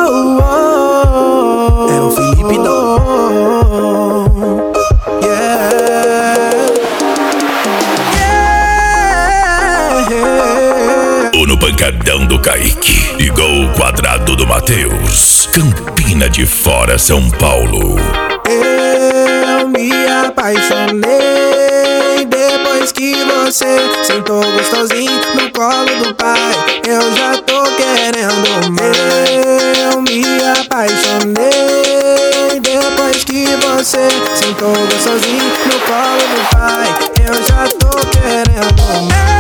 É o Felipe Dom. No pancadão do Kaique e gol quadrado do Matheus. Campina de Fora, São Paulo. Eu me apaixonei depois que você sentou gostosinho no colo do pai. Eu já tô querendo mais. Eu me apaixonei depois que você sentou gostosinho no colo do pai. Eu já tô querendo mais.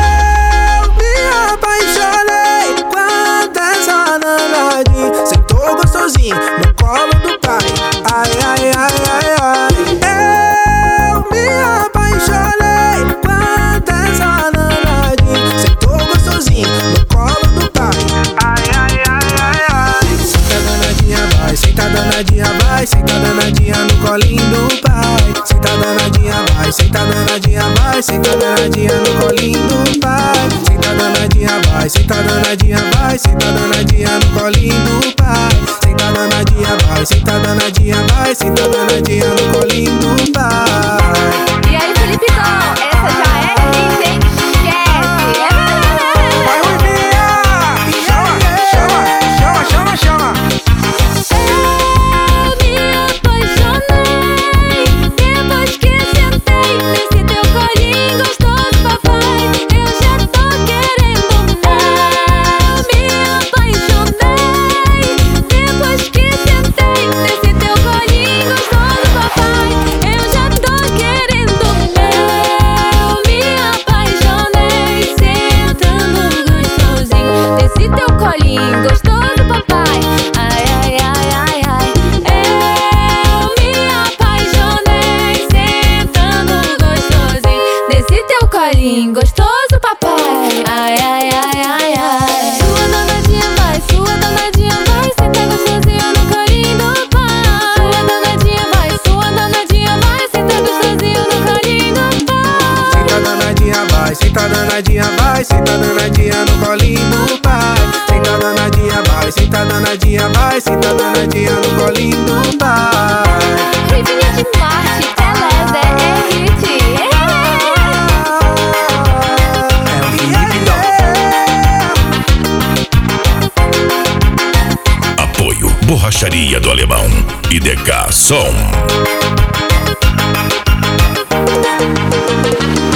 Sentou gostosinho no colo do pai. Ai, ai, ai, ai, ai. Eu me apaixonei quando essa nanadinha sentou gostosinho no colo do pai. Ai, ai, ai, ai, ai. Senta danadinha, vai. Senta danadinha, vai. Senta danadinha no colinho do pai. Senta danadinha, vai. Senta danadinha, vai. Senta danadinha no colinho do pai. Senta danadinha, vai. Senta danadinha, vai. Senta danadinha no colinho do pai. Senta danadinha, vai. Senta danadinha, vai. Senta danadinha no colinho do pai. E aí, Felipe Dom, essa já é hit, hein? Esquece! Vai, Ruivinha! Chama, chama, chama, chama, chama. Eu me apaixonei depois que sentei nesse teu colinho gostoso, papai. Eu já tô querendo mais. Eu me apaixonei depois que sentei nesse teu colinho gostoso, papai. Eu já tô querendo mais. Eu me apaixonei sentando gostosinho nesse teu colinho gostoso, papai. Ai, ai, ai, ai, ai. Eu me apaixonei sentando gostosinho nesse teu colinho gostoso, papai. Ai, ai, ai, ai, ai. Sua danadinha vai, senta gostosinho no colinho do pai. Sua danadinha vai, senta gostosinho no colinho do pai. Senta danadinha, vai. Senta danadinha, vai. Senta danadinha no colinho do pai. Senta danadinha, vai. Senta danadinha, vai. Senta danadinha no colinho do pai. Ruivinha de Marte, Teleza, é hit. É o Felipe Dom. Apoio Borracharia do Alemão e DK Som.